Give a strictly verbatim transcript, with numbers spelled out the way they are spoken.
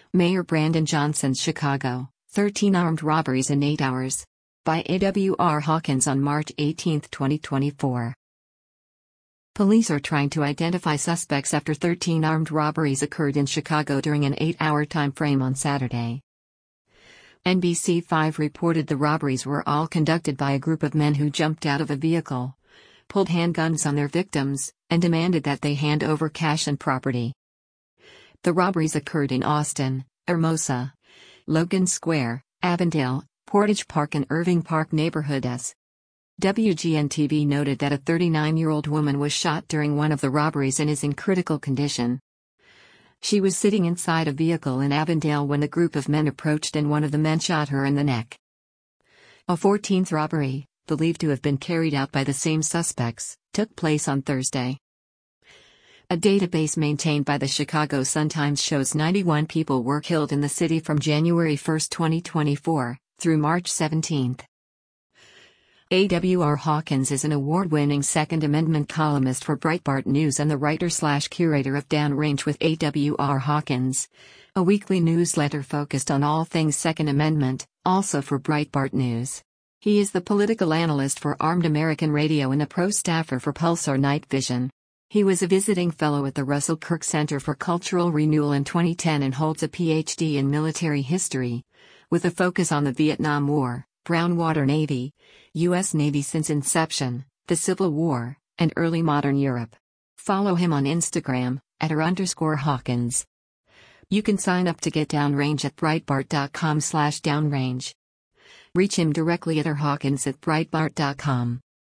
Mayor Brandon Johnson's Chicago, thirteen armed robberies in eight hours. By A W R Hawkins on March eighteenth, twenty twenty-four. Police are trying to identify suspects after thirteen armed robberies occurred in Chicago during an eight-hour time frame on Saturday. N B C five reported the robberies were all conducted by a group of men who jumped out of a vehicle, pulled handguns on their victims, and demanded that they hand over cash and property. The robberies occurred in Austin, Hermosa, Logan Square, Avondale, Portage Park and Irving Park neighborhoods. W G N T V noted that a thirty-nine-year-old woman was shot during one of the robberies and is in critical condition. She was sitting inside a vehicle in Avondale when the group of men approached and one of the men shot her in the neck. A fourteenth robbery, believed to have been carried out by the same suspects, took place on Thursday. A database maintained by the Chicago Sun-Times shows ninety-one people were killed in the city from January first, twenty twenty-four, through March seventeenth. A W R Hawkins is an award-winning Second Amendment columnist for Breitbart News and the writer-slash-curator of Downrange with A W R Hawkins, a weekly newsletter focused on all things Second Amendment, also for Breitbart News. He is the political analyst for Armed American Radio and a pro staffer for Pulsar Night Vision. He was a visiting fellow at the Russell Kirk Center for Cultural Renewal in twenty ten and holds a P H D in military history, with a focus on the Vietnam War, Brown Water Navy, U S Navy since inception, the Civil War, and early modern Europe. Follow him on Instagram, at r underscore Hawkins. You can sign up to get Downrange at breitbart.com slash downrange. Reach him directly at rhawkins at breitbart dot com.